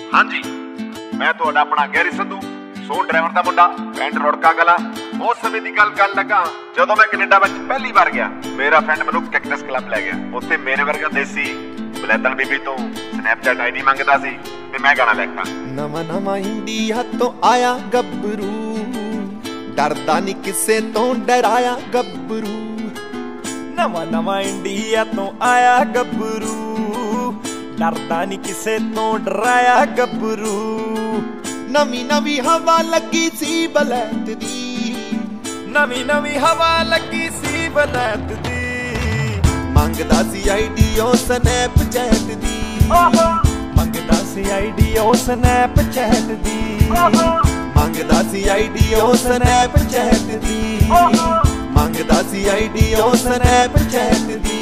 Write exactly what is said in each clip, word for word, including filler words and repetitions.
हाँ जी, मैं तुहाडा अपना गैरी संधू सोन ड्राइवर का मुंडा पिंड रुड़का कला। उस समय की गल कर लगा जदों मैं कनेडा विच पहली बार गया। मेरा फ्रेंड मैनूं कैक्टस क्लब लै गया। उत्थे मेरे वर्गा देसी बलैतन बीबी तो स्नैपचैट आईडी मंगदा सी ते मैं गाना लिखा। नवा नवा इंडिया तो आया गब्बरू, डरदा नहीं किसे तो डराया गब्बरू। नवा नवा इंडिया तो आया गब्बरू, डरदा नहीं किसे तो डराया गब्बरू। नवी नवी हवा लगी सी बलैत दी, नवी नवी हवा लगी सी बलैत दी। मंगदा सी आईडी ओ स्नैपचैट दी, मंगदा सी आईडी ओ स्नैपचैट दी। मंगदा सी आईडी ओ स्नैपचैट दी, मंगदा सी आईडी ओ स्नैपचैट दी।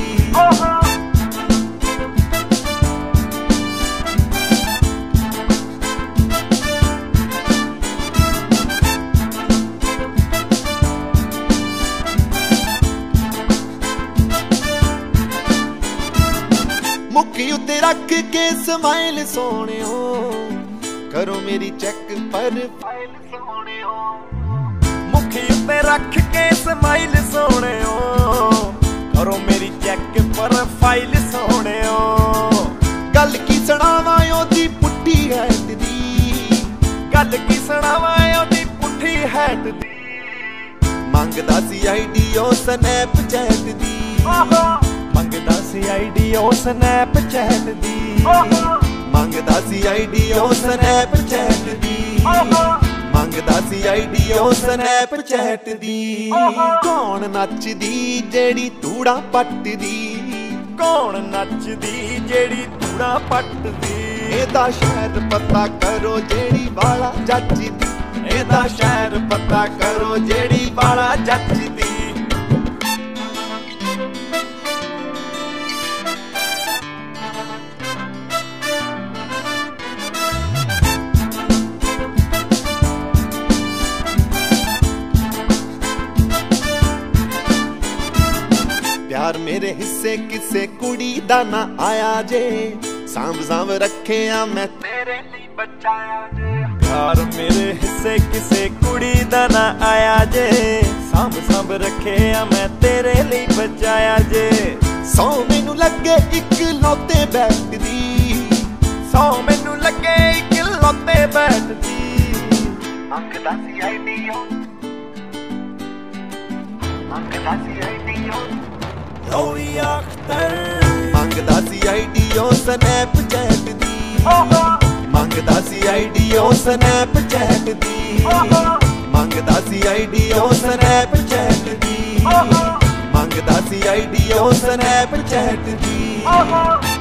मुखी उत्ते रख के स्माइल सोहणियो, करो मेरी चेक पर फाइल सोहणियो। मुखी उत्ते रख के स्माइल सोहणियो, करो मेरी चेक पर फाइल सोहणियो। गल की सुणावां ओदी पुट्ठी हैट दी, गल की सुणावां ओदी पुट्ठी हैट दी। मंगदा सी आईडी ओ स्नैपचैट दी, मंगदा सी आईडी ओ स्नैपचैट दी। मंगदा सी आईडी ओ स्नैपचैट दी, मंगदा सी आईडी ओ स्नैपचैट दी। कौन नचदी जेड़ी तूड़ा पटदी, कौन नचदी जेड़ी तूड़ा पटदी। एदा शहर पता करो जेड़ी वाला जचदी, एदा शहर पता करो जेड़ी वाला जचदी। प्यार मेरे हिस्से किसे कुड़ी दा ना आया जे, सांभ सांभ रखे आ मैं तेरे लिए बचाया जे। प्यार मेरे हिस्से किसे कुड़ी दा ना आया जे, सांभ सांभ रखे आ मैं तेरे लिए बचाया जे। सौ मैनू लगे इक लौते बैठ दी, सौ मैनू लगे इक लौते बैठ दी। मंगदा सी आईडी ओ, मंगदा सी आईडी ओ लोई अख्तर। मंगदा सी आईडी ओ स्नैपचैट दी, मंगदा सी आईडी ओ स्नैपचैट दी। मंगदा सी आईडी ओ स्नैपचैट दी, मंगदा सी आईडी ओ स्नैपचैट दी।